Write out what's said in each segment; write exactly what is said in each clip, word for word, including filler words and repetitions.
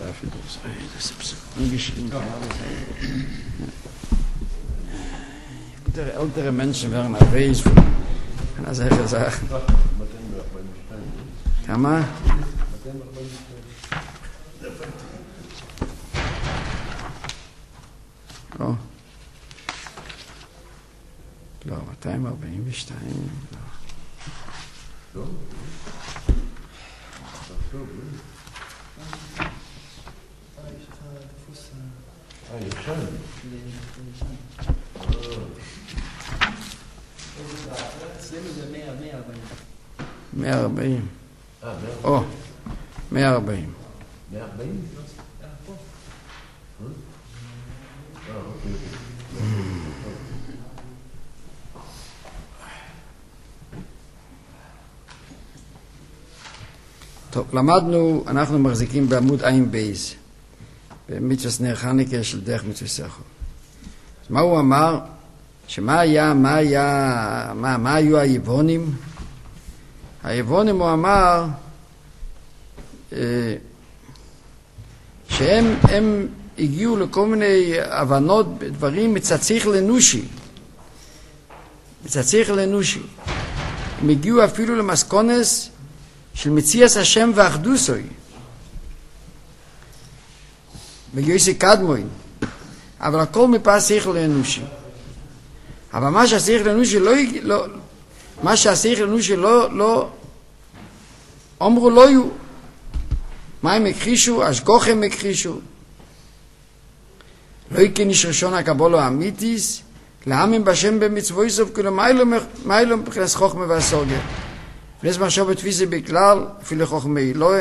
dafür das. Das ist ungeschrieben. Der ältere Menschen werden erweist von einer solchen Sache. כמה? לא. לא, מאתיים ארבעים ושתיים. לא. אה, ישן. אצלנו זה מאה ארבעים. מאה ארבעים. אה, או, מאה ארבעים. מאה ארבעים? אה, פה. אה, אוקיי. טוב, למדנו, אנחנו מחזיקים בעמוד עין בייז, במצווה נר חנוכה של דרך מצווה סכו. אז מה הוא אמר? שמה היה, מה היה, מה, מה היו היוונים? היוונים הוא אמר אה, שהם הם הגיעו לכל מיני הבנות, דברים מצציח לנושי. מצציח לנושי. הם הגיעו אפילו למסקונס של מציאס השם ואחדוסוי. בגיוסי קדמוין. אבל הכל מפס שכל לאנושי. אבל מה שהשכל לאנושי לא, לא מה שהשכל לאנושי לא, לא אמרו לא יהיו. מה הם הכחישו? השגוח הם הכחישו. לא יקניש ראשון הקבולו האמיתיס, לעמים בשם במצווי סוף, כאילו מה אילו מבחינת חוכמה והסוגיה. לפני מחשוב בתפיסה בכלל, אפילו חוכמה אלוהה.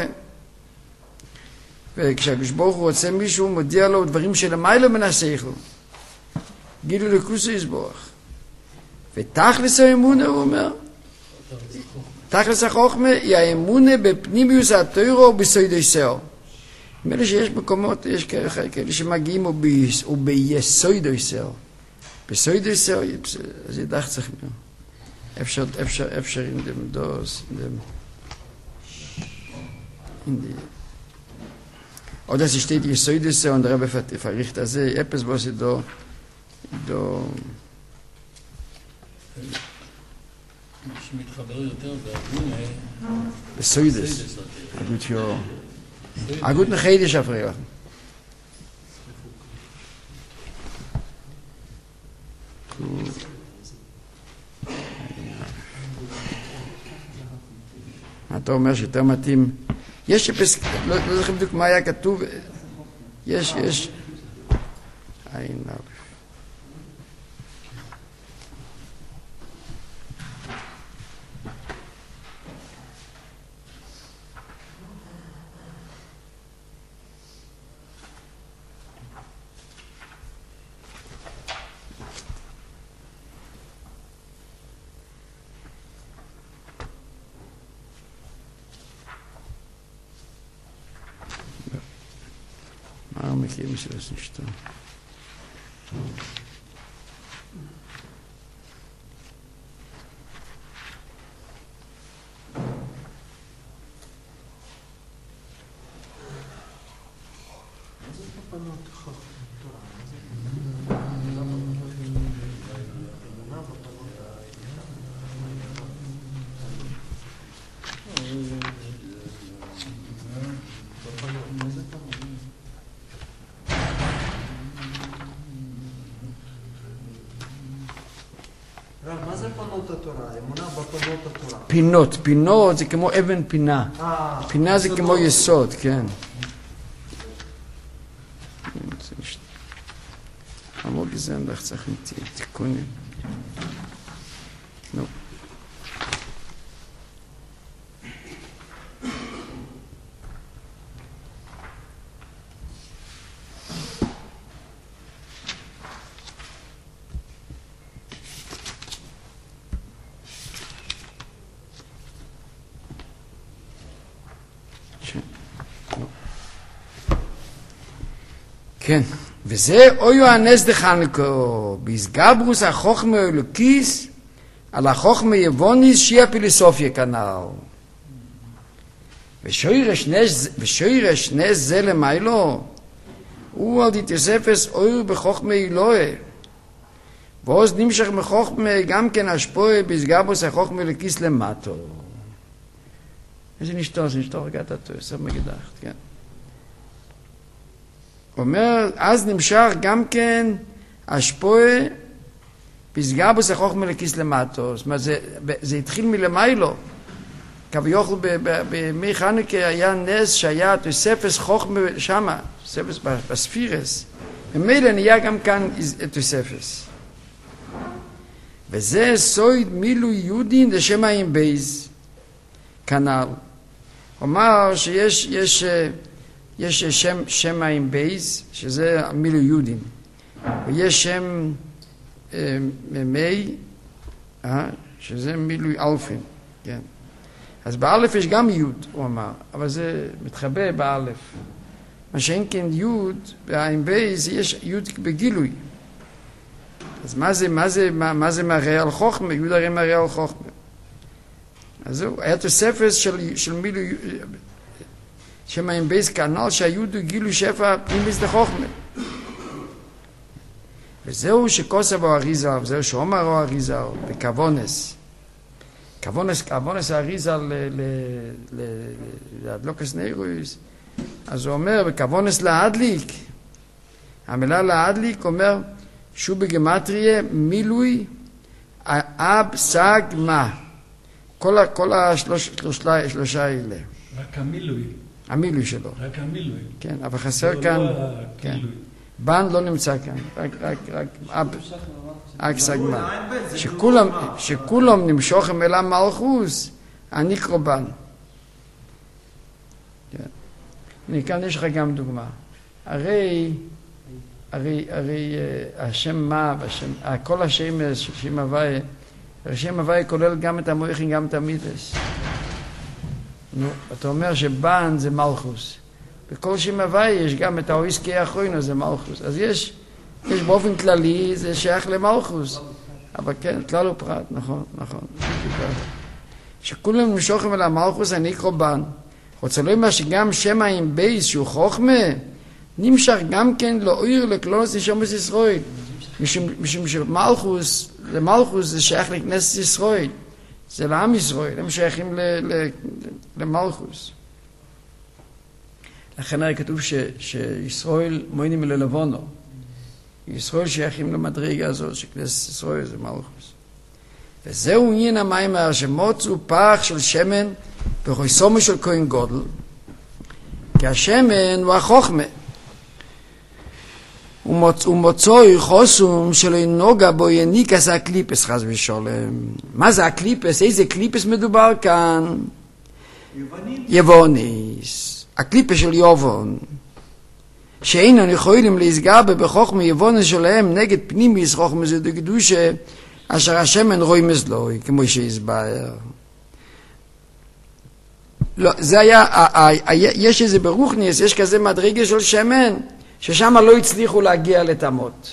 וכשהקדוש ברוך הוא רוצה מישהו, הוא מודיע לו דברים שלמיילו מן השכל. גידו לכוסו יסבורך. ותכלס האמונה, הוא אומר, תכלס החוכמה היא האמונה בפנימיוס התוירו ובסוידוי סאו. נראה שיש מקומות, יש כאלה שמגיעים וביסוידוי סאו. בסוידוי סאו, אז ידח צריך מאוד. אפשר, אפשר, אפשר in dem dos, in dem, in die, oder es steht die Säudisse und der Rebbe verricht also etwas, was sie da, da, שמתחבר יותר בארגון, בסוידס, אגוד יו, אגוד נחיידיש אפריח. אתה אומר שיותר מתאים, יש פסק, לא, לא זוכר בדיוק מה היה כתוב, יש, יש, עין א'. מכירים של הסנשתו. פינות, פינות זה כמו אבן פינה. פינה זה כמו יסוד, כן. עמוד גזען, דרך צריך תיקונים. נו. כן, וזה אויו הנס דחנקו, בהסגברוס החוכמה אלוקיס, על החוכמה יבוניס שהיא הפילוסופיה כנ"ל. ושוירש נס, ושוירש נס זה למיילו, הוא על די תוספס אויר בחוכמה אלוהי, ועוז נמשך מחוכמה גם כן השפועה בסגבוס החוכמה לכיס למטו. איזה נשתור, זה נשתור רגע את התוסף מגדחת, כן. הוא אומר, אז נמשך גם כן השפועה בסגבוס החוכמה לכיס למטו. זאת אומרת, זה, זה התחיל מלמיילו. כביוכל בימי חנוכה היה נס שהיה תוספס חוכמה שמה, תוספס בספירס. ומילא נהיה גם כאן תוספס. וזה סויד מילוי יודין לשם האים בייז. כנ"ל. אומר שיש יש, יש שם, שם האים בייז, שזה מילוי יודין. ויש שם אה, מי, אה, שזה מילוי אלפין. כן. אז באלף יש גם יוד, הוא אמר, אבל זה מתחבא באלף. מה שאין כן יוד, בהאים בייז יש יוד בגילוי. אז מה זה, מה זה, מה, מה זה מראה על חוכמה? יוד הרי מראה על חוכמה. אז זהו, היה תוספס של, של מילוי, שם האים בייז כנ"ל שהיוד הוא גילוי שפע פנימיס לחוכמה. וזהו שכוסף או אריזה, וזהו שאומר או אריזה, בכוונס. כוונס, כוונס האריזה להדלוקס נeiruis, אז הוא אומר, בכוונס להדליק, המילה להדליק אומר, שהוא בגמטריה מילוי אב סג מה. כל, כל השלוש, שלושה, שלושה האלה. רק המילוי. המילוי שלו. רק המילוי. כן, אבל חסר לא, כאן, לא כן. הגילוי. בן לא נמצא כאן, רק, רק, רק אב, רק סגמה. שכולם, שכולם נמשוכם אל המלכוס, אני קרובן. כן. כאן יש לך גם דוגמה. הרי, הרי, הרי השם מה, והשם, כל השם, שם הוואי, השם הוואי כולל גם את המויכין, גם את המידס. נו, אתה אומר שבן זה מלכוס. בכל שם הוואי יש גם את האויסקי האחרונו, זה מלכוס. אז יש, יש באופן כללי, זה שייך למלכוס. אבל כן, כלל ופרט, נכון, נכון. שכולם נמשוכם אל המלכוס, אני קרובן. רוצה לומר שגם שם האים בייס, שהוא חוכמה, נמשך גם כן לאויר לכלונוס נשומס ישראל. משום, משום שמלכוס, למלכוס זה שייך לכנסת ישראל. זה לעם ישראל, הם שייכים ל, ל, למלכוס. לכן הרי כתוב ש, שישראל מוינים ללבונו. ישראל שייכים למדרגה הזאת, שכנסת ישראל זה מלכוס. וזהו עניין המיימר שמוצאו פח של שמן בחויסומו של כהן גודל, כי השמן הוא החוכמה. ומוצאו חוסום שלא נוגע בו יניקס הקליפס חס ושולם. מה זה הקליפס? איזה קליפס מדובר כאן? יבוניס. הקליפס של יובון. שאינם יכולים להסגר בחוכמה יבונס שלהם נגד פנימיס חוכמה זה דקדושה אשר השמן רואי מזלוי, כמו שהסבר. לא, זה היה, יש איזה ברוכניס, יש כזה מדרגה של שמן, ששם לא הצליחו להגיע לתמות.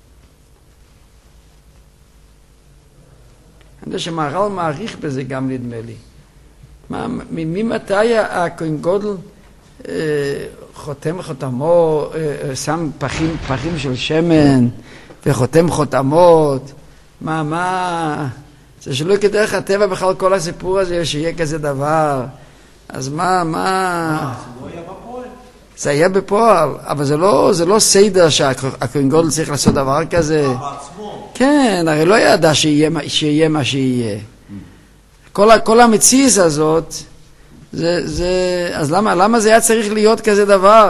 אני יודע שמהר"ל מעריך בזה גם נדמה לי. מה, ממתי הכהן גודל אה, חותם חותמו, אה, שם פחים, פחים של שמן וחותם חותמות? מה, מה? זה שלא כדרך הטבע בכלל כל הסיפור הזה שיהיה כזה דבר. אז מה, מה? זה לא היה בפועל. זה היה בפועל, אבל זה לא, זה לא סדר שהכהן גודל צריך לעשות דבר כזה. בעצמו. כן, הרי לא ידע שיהיה, שיהיה מה שיהיה. כל, כל המציאות הזאת, זה, זה, אז למה, למה זה היה צריך להיות כזה דבר?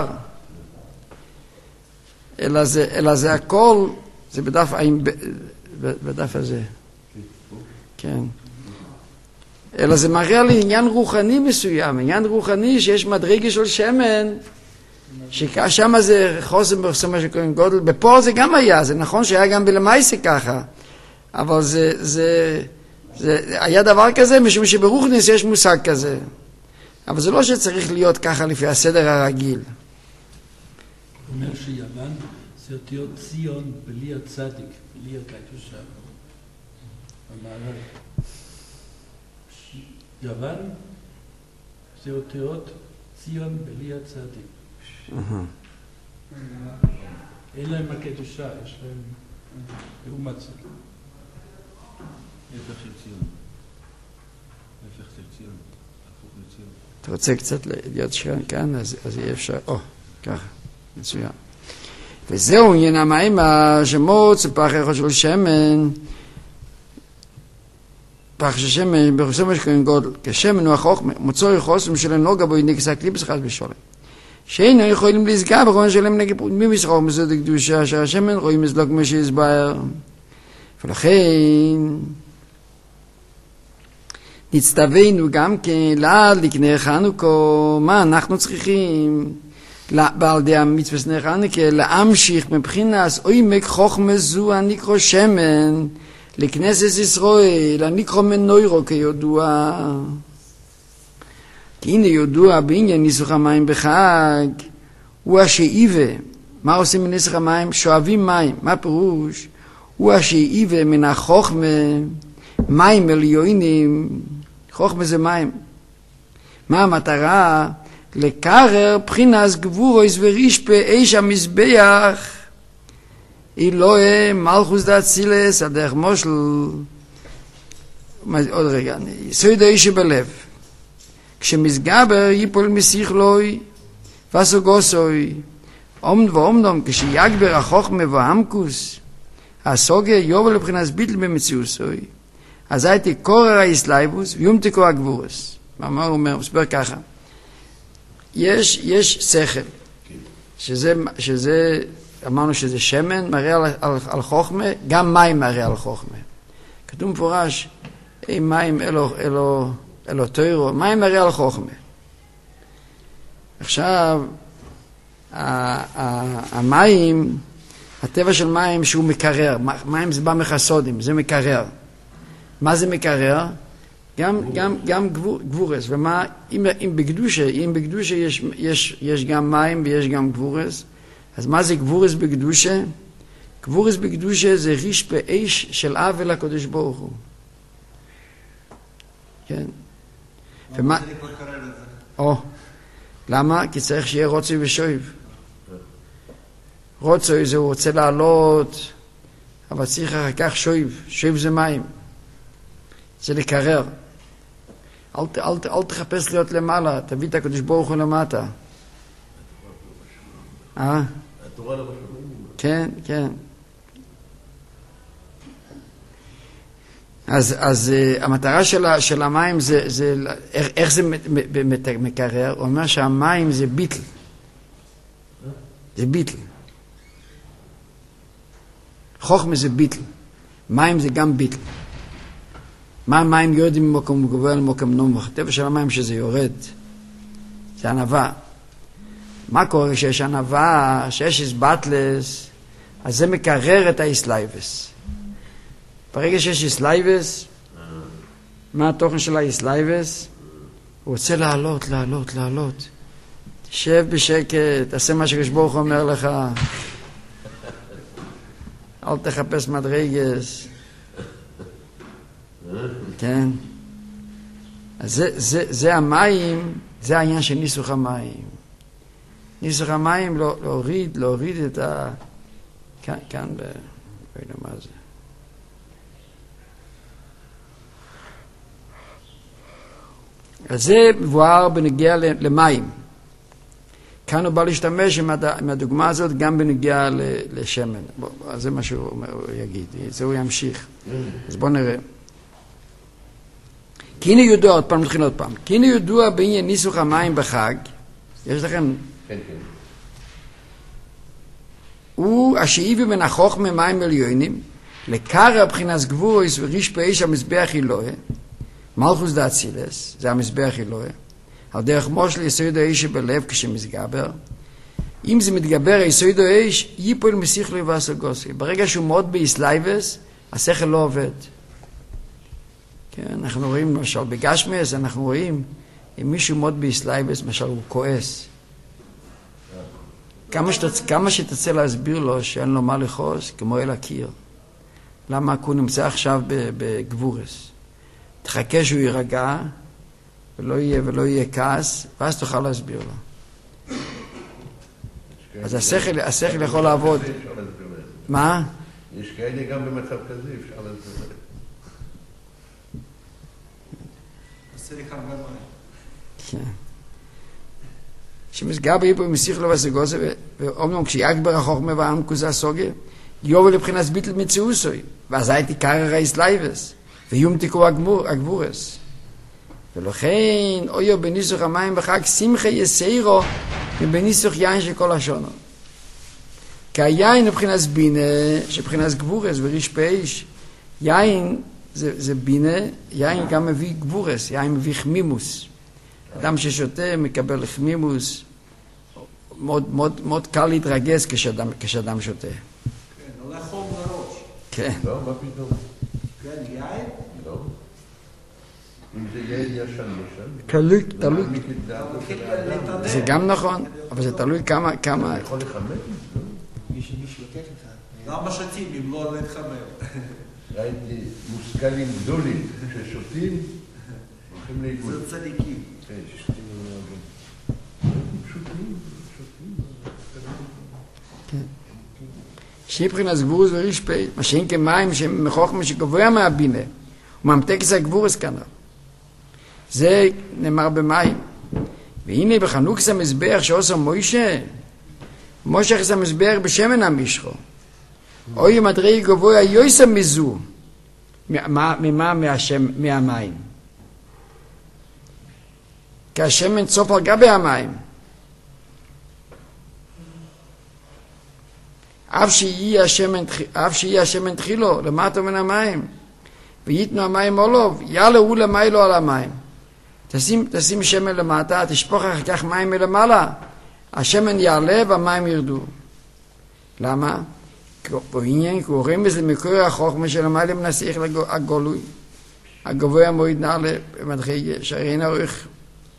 אלא זה, אלא זה הכל, זה בדף, בדף הזה. כן. אלא זה מראה על עניין רוחני מסוים, עניין רוחני שיש מדרגה של שמן, ששם זה חוסם בחוסמה של כהן גודל, בפועל זה גם היה, זה נכון שהיה גם בלמייסה ככה, אבל זה, זה, זה היה דבר כזה, משום שברוחניס יש מושג כזה, אבל זה לא שצריך להיות ככה לפי הסדר הרגיל. הוא אומר שיוון זה אותיות ציון בלי הצדיק, בלי הקדושה. המערב. יוון זה אותיות ציון בלי הצדיק. אין להם הקדושה, יש להם לעומת זה. הפך של ציון. הפך של ציון. הפוך לציון. אתה רוצה קצת להיות שכן כאן, אז, אז יהיה אפשר, או, ככה, מצוין. וזהו עניין המים השמות, זה פח אחד של שמן, פח של שמן, בחוסם יש גודל, כשמן הוא החוכמה, מוצאו חוסם של נוגה בו ינקסה קליפס חס בשולם. שאינו יכולים לסגר ברון שלהם נגד מי מסחור מסוד הקדושה, שהשמן רואים מזלוק כמו שהסבר. ולכן, נצטווינו גם כן, לעד לקנה חנוכו, מה אנחנו צריכים? בעל די המצווה נר חנוכה, להמשיך מבחינת עומק חוכמה זו הנקרא שמן, לכנסת ישראל, הנקרא מנוירו כידוע. כי הנה ידוע בעניין ניסוך המים בחג, הוא השאיבה. מה עושים בניסוך המים? שואבים מים. מה פירוש? הוא השאיבה מן החוכמה, מים עליונים. חוכמה זה מים. מה המטרה? לקרר בחינס גבורויס ורישפה איש המזבח אלוהי מלכוס דאצילס הדרך מושל. עוד רגע, יסוד האיש שבלב. כשמסגבר ייפול מסיכלוי וסוגוסוי עומד ועומדום כשיגבר החוכמה והעמקוס הסוגה יובל לבחינס ביטל במציאוסוי אז הייתי קורר האסלייבוס ויומתיקו הגבורס. מה הוא אומר? הוא מסבר ככה, יש, יש שכל שזה, שזה אמרנו שזה שמן מראה על, על, על חוכמה, גם מים מראה על חוכמה. כתוב מפורש אי מים אלו, אלו אלו תוירו, מים מראה על חוכמה. עכשיו, המים, הטבע של מים שהוא מקרר, מים זה בא מחסודים, זה מקרר. מה זה מקרר? גם, גם, גם גבור, גבורס. ומה, אם, אם בקדושה, אם בקדושה יש, יש, יש גם מים ויש גם גבורס, אז מה זה גבורס בקדושה? גבורס בקדושה זה ריש באש של אב אל הקדוש ברוך הוא. כן. ומה? או, למה? כי צריך שיהיה רוצוי ושויב. רוצוי זה הוא רוצה לעלות, אבל צריך אחר כך שויב. שויב זה מים. זה לקרר. אל, אל, אל תחפש להיות למעלה, תביא את הקדוש ברוך הוא למטה. אה? התורה לא משהו. כן, כן. אז, אז uh, המטרה של, של המים זה, זה איך, איך זה מקרר? הוא אומר שהמים זה ביטל. זה ביטל. חוכמה זה ביטל. מים זה גם ביטל. מה המים יורדים ממקום גבוה למקום נמוך? הטבע של המים שזה יורד. זה ענווה. מה קורה כשיש ענווה, שיש איסבטלס, אז זה מקרר את האיסלייבס. ברגע שיש איסלייבס, מה התוכן של האיסלייבס? הוא רוצה לעלות, לעלות, לעלות. תשב בשקט, תעשה מה שקדוש ברוך הוא אומר לך. אל תחפש מדרגס. כן. אז זה, זה, זה המים, זה העניין של ניסוך המים. ניסוך המים לא, להוריד, להוריד את ה... כאן, כאן ב... לא יודע מה זה. אז זה מבואר בנגיע למים. כאן הוא בא להשתמש עם הדוגמה הזאת גם בנגיע לשמן. בוא, זה מה שהוא אומר, הוא יגיד. זה הוא ימשיך. אז בואו נראה. כי הנה ידוע, עוד פעם נתחיל עוד פעם. כי הנה ידוע בעניין ניסוך המים בחג. יש לכם? כן, כן. הוא השאיבי בין החוכמה מים עליונים, לקרא בחינס גבורויס וריש באש המזבח אלוהי, מלכוס דאצילס, זה המזבח אלוהי, על דרך מושל יסוד האש שבלב כשמסגבר. אם זה מתגבר היסוד האש, ייפול מסיכלוי והסוגוסי. ברגע שהוא מאוד באיסלייבס, השכל לא עובד. כן, אנחנו רואים, למשל, בגשמס, אנחנו רואים, אם מישהו מאוד באיסלייבס, למשל, הוא כועס. כמה, שתצ... כמה שתצא להסביר לו שאין לו מה לחוס, כמו אל הקיר. למה הוא נמצא עכשיו בגבורס? תחכה שהוא יירגע, ולא יהיה, ולא יהיה כעס, ואז תוכל להסביר לו. אז השכל, השכל יכול לעבוד. מה? יש כאלה גם במצב כזה, אפשר להסביר. עושה לך הרבה מים. כן. שמסגר באיפו מסיך לו וסגוסה, ואומנם כשיגבר החוכמה והעמקוס הסוגה, יובל לבחינס ביטל מציאוסוי, ואז הייתי קרר היסלייבס, ויום תיקו הגבורס. ולכן, אויו בניסוך המים בחג שמחה יסיירו, ובניסוך יין של כל השונו. כי היין מבחינס בינה, שבחינס גבורס וריש פייש, יין זה, זה בינה, יין גם מביא גבורס, יין מביא חמימוס. אדם ששותה מקבל חמימוס, מאוד, מאוד, מאוד קל להתרגז כשאדם, כשאדם שותה. כן, עולה חום לראש. כן. לא, מה פתאום? כן, יין? לא. אם זה יין ישן ישן. תלוי, תלוי. זה זה גם נכון, אבל זה תלוי כמה, כמה... אתה יכול לחמם? מישהו לוקח לך. למה שותים אם לא להתחמם? ראיתי מושכלים גדולים ששותים, הולכים לאיבוד. זה צדיקים. כן, ששותים לא שותים, שותים. שיבחינס גבורס וריש פי, מה שאין כמים שמחוכמה שגבוה מהבינה, וממתקס הגבורס כנראה. זה נאמר במים. והנה בחנוכס המזבח שעושה מוישה, מושך את המזבח בשמן המשחו. אוי מדרגה גבוה יויסה מזו. ממה? מהמים. כי השמן צוף על גבי המים. אף שיהיה השמן, אף שיהיה השמן תחילו, למטה מן המים. ויתנו המים עולוב, יעלו למיילו על המים. תשים, תשים שמן למטה, תשפוך אחר כך מים מלמעלה. השמן יעלה והמים ירדו. למה? בעניין, כי הוא רמז למקור החוכמה של המעלה מנסיך הגולוי. הגבוה מועיד נעלה במדרגה, שהרי אין ערוך.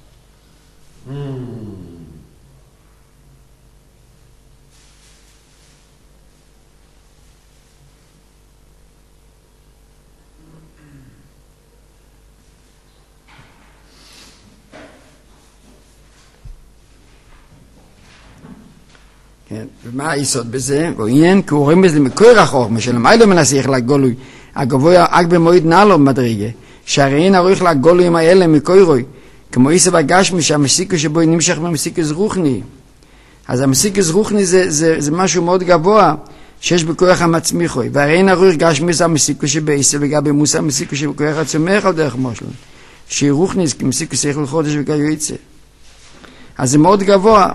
כן, ומה היסוד בזה? ועניין, כי הוא רמז למקור החוכמה של המעלה מנסיך לגולוי, הגבוה רק במועיד נעלה במדרגה, שהרי אין ערוך לגולויים האלה מקורוי, כמו איסב הגשמי שהמסיקו שבו נמשך במסיקוס רוחני. אז המסיקוס רוחני זה, זה, זה משהו מאוד גבוה שיש בכוח המצמיחוי, והרי אין ערוך גשמי זה המסיקו שבאיסב לגבי מוסה המסיקו שבכוח הצומח על דרך מושלון, שהיא רוחני כי מסיקוס איכל חודש וכאילו יצא. אז זה מאוד גבוה.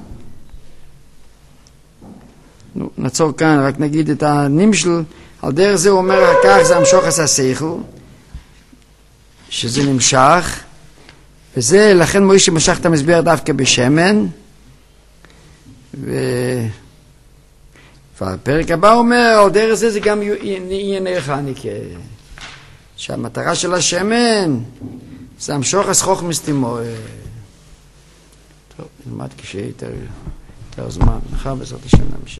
נו, נעצור כאן, רק נגיד את הנמשל, על דרך זה הוא אומר, כך זה המשוך עשה שכל, שזה נמשך, וזה, לכן מוישה משך את המסבר דווקא בשמן, ו... והפרק הבא אומר, על דרך זה זה גם ענייני חניקה, שהמטרה של השמן, זה המשוך הסחוך מסתימו. טוב, נלמד כשיהיה יותר, יותר זמן, מחר בעזרת השם נמשיך.